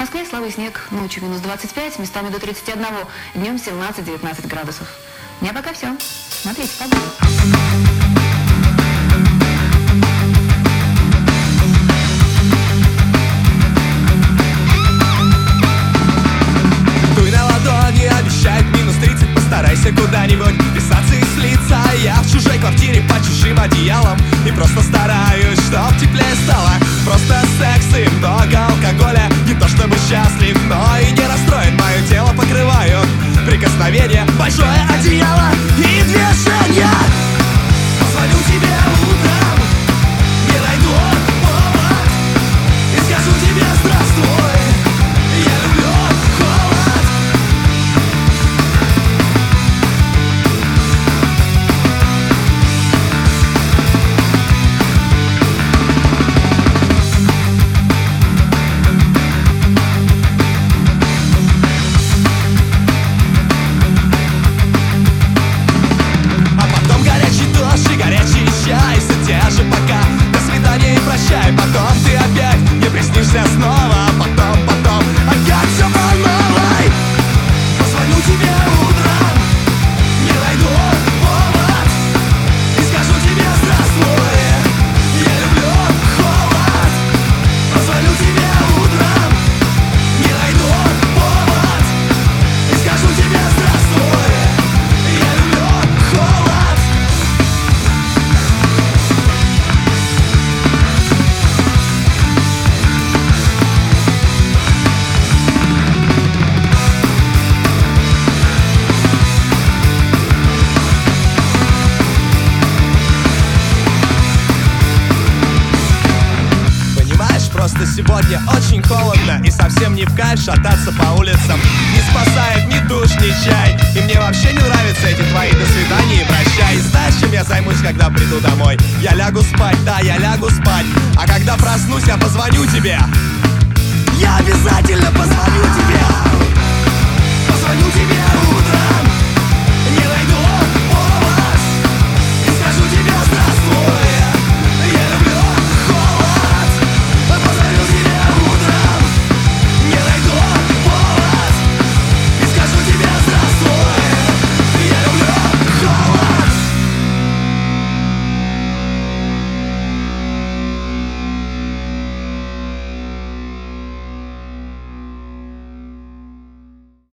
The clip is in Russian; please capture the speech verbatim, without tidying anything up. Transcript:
Москве слабый снег, ночью минус двадцать пять, местами до тридцати одного, днем семнадцать-девятнадцать градусов. У меня пока все. Смотрите погоду. Постарайся куда-нибудь писаться и слиться. Я в чужой квартире под чужим одеялом и просто стараюсь, чтоб теплее стало. Просто секс и много алкоголя. Не то чтобы счастлив, но и не расстроен. Мое тело покрывают прикосновения, большое одеяло и движение. Позвоню тебе утром, не найду повод и скажу тебе здравствуй. Я люблю холод. Потом ты опять не приснишься снова. Потом, потом, опять все по новой. Позвоню тебе утром, не найду повод и скажу тебе здравствуй. Я люблю холод. Позвоню тебе утром, не найду повод и скажу тебе здравствуй. Я люблю холод. Просто сегодня очень холодно и совсем не в кайф шататься по улицам. Не спасает ни душ, ни чай. И мне вообще не нравятся эти твои до свидания и прощай. И знаешь, чем я займусь, когда приду домой? Я лягу спать, да, я лягу спать. А когда проснусь, я позвоню тебе. Я обязательно позвоню тебе. Позвоню тебе утром.